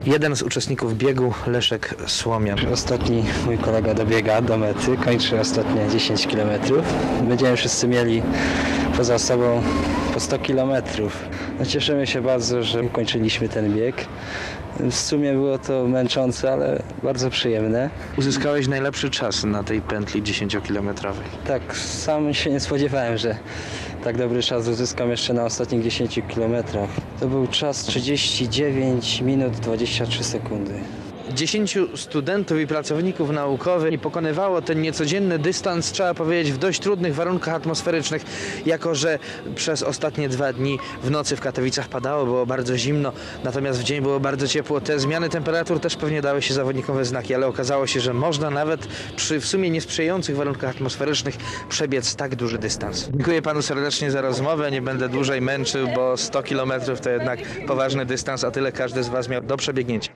jeden z uczestników biegu, Leszek Słomian. Ostatni mój kolega dobiega do mety, kończy ostatnie 10 km. Będziemy wszyscy mieli poza sobą po 100 km. No cieszymy się bardzo, że ukończyliśmy ten bieg. W sumie było to męczące, ale bardzo przyjemne. Uzyskałeś najlepszy czas na tej pętli 10-kilometrowej. Tak, sam się nie spodziewałem, że tak dobry czas uzyskam jeszcze na ostatnich 10 km. To był czas 39 minut 23 sekundy. 10 studentów i pracowników naukowych pokonywało ten niecodzienny dystans, trzeba powiedzieć, w dość trudnych warunkach atmosferycznych, jako że przez ostatnie 2 dni w nocy w Katowicach padało, było bardzo zimno, natomiast w dzień było bardzo ciepło. Te zmiany temperatur też pewnie dały się zawodnikom we znaki, ale okazało się, że można nawet przy w sumie niesprzyjających warunkach atmosferycznych przebiec tak duży dystans. Dziękuję panu serdecznie za rozmowę, nie będę dłużej męczył, bo 100 km to jednak poważny dystans, a tyle każdy z was miał do przebiegnięcia.